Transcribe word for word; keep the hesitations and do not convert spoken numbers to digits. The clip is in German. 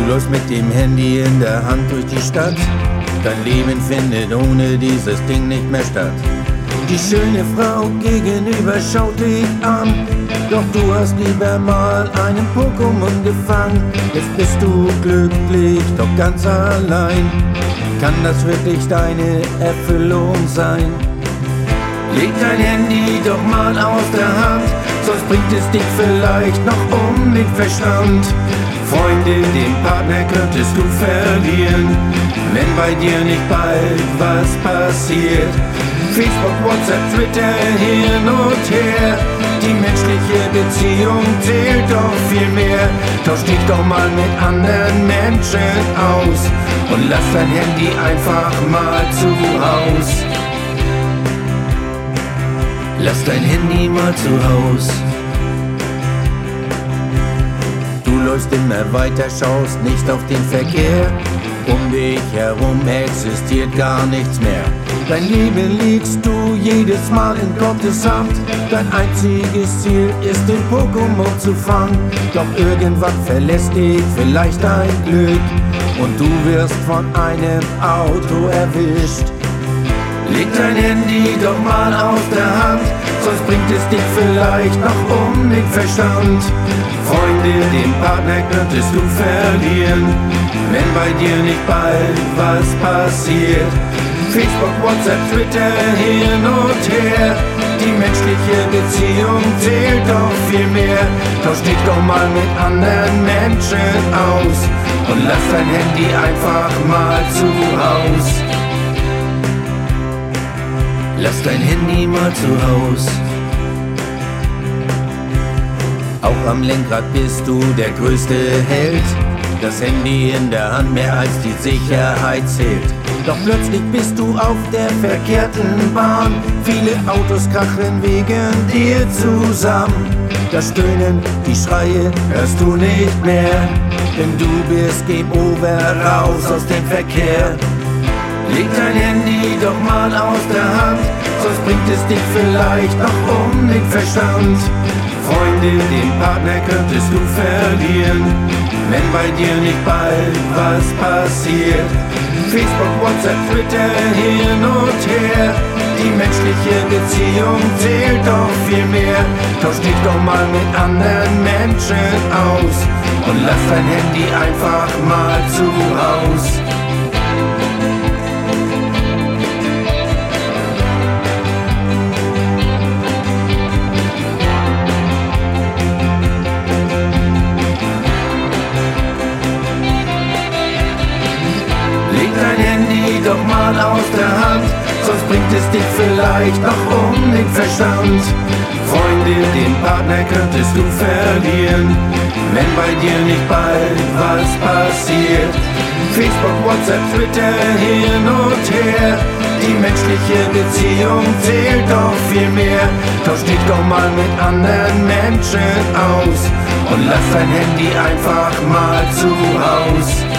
läufst mit dem Handy in der Hand durch die Stadt. Dein Leben findet ohne dieses Ding nicht mehr statt. Die schöne Frau gegenüber schaut dich an, doch du hast lieber mal einen Pokémon gefangen. Jetzt bist du glücklich, doch ganz allein. Kann das wirklich deine Erfüllung sein? Leg dein Handy doch mal aus der Hand, sonst bringt es dich vielleicht noch um den Verstand. Freunde, den Partner könntest du verlieren, wenn bei dir nicht bald was passiert. Facebook, WhatsApp, Twitter, hin und her, die menschliche Beziehung zählt doch viel mehr. Tausch dich doch mal mit anderen Menschen aus und lass dein Handy einfach mal zu Haus. Lass dein Handy mal zu Haus. Du läufst immer weiter, schaust nicht auf den Verkehr. Um dich herum existiert gar nichts mehr. Dein Leben legst du jedes Mal in Gottes Hand. Dein einziges Ziel ist, den Pokémon zu fangen. Doch irgendwann verlässt dich vielleicht dein Glück und du wirst von einem Auto erwischt. Leg dein Handy doch mal aus der Hand, sonst bringt es dich vielleicht noch um den Verstand. Freunde, den Partner könntest du verlieren, wenn bei dir nicht bald was passiert. Facebook, WhatsApp, Twitter, hin und her, die menschliche Beziehung zählt doch viel mehr. Tausch dich doch mal mit anderen Menschen aus und lass dein Handy einfach mal zu Haus. Lass dein Handy mal zu Haus. Auch am Lenkrad bist du der größte Held. Das Handy in der Hand, mehr als die Sicherheit zählt. Doch plötzlich bist du auf der verkehrten Bahn. Viele Autos krachen wegen dir zusammen. Das Stöhnen, die Schreie hörst du nicht mehr, denn du bist Game Over, raus aus dem Verkehr. Leg dein Handy doch mal aus der Hand, sonst bringt es dich vielleicht noch um den Verstand. Freunde, den Partner könntest du verlieren, wenn bei dir nicht bald was passiert. Facebook, WhatsApp, Twitter, hin und her, die menschliche Beziehung zählt doch viel mehr. Tausch dich doch mal mit anderen Menschen aus und lass dein Handy einfach mal zu Haus. Doch mal aus der Hand, sonst bringt es dich vielleicht noch um den Verstand. Freunde, den Partner könntest du verlieren, wenn bei dir nicht bald was passiert. Facebook, WhatsApp, Twitter, hin und her, die menschliche Beziehung zählt doch viel mehr. Tausch dich doch mal mit anderen Menschen aus und lass dein Handy einfach mal zu Haus.